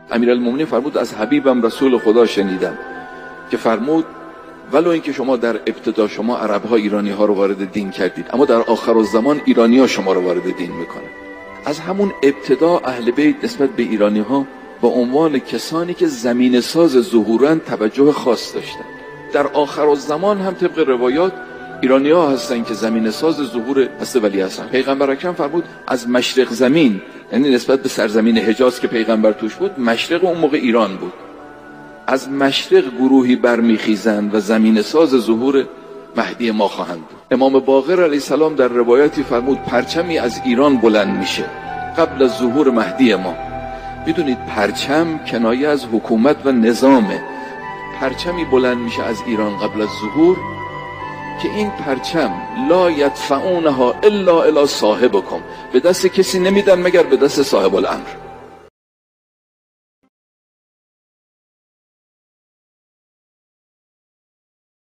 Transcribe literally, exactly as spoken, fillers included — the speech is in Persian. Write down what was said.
امیرالمومنین فرمود از حبیبم رسول خدا شنیدم که فرمود ولو اینکه شما در ابتدا شما عرب‌ها ایرانی‌ها رو وارد دین کردید، اما در آخرالزمان ایرانی‌ها شما رو وارد دین میکنن. از همون ابتدا اهل بیت نسبت به ایرانی‌ها با عنوان کسانی که زمین ساز ظهورن توجه خاص داشتن. در آخرالزمان هم طبق روایات ایرانی‌ها هستن که زمین ساز ظهور حضرت ولی هستن. پیغمبر اکرم فرمود از مشرق زمین، یعنی نسبت به سرزمین حجاز که پیغمبر توش بود، مشرق اون موقع ایران بود. از مشرق گروهی برمیخیزند و زمین ساز ظهور مهدی ما خواهند بود. امام باقر علیه السلام در روایتی فرمود پرچمی از ایران بلند میشه قبل از ظهور مهدی ما. میدونید پرچم کنایه از حکومت و نظامه. پرچمی بلند میشه از ایران قبل از ظهور که این پرچم لا یدفعونها الا الی صاحبکم، به دست کسی نمیدن مگر به دست صاحب الامر.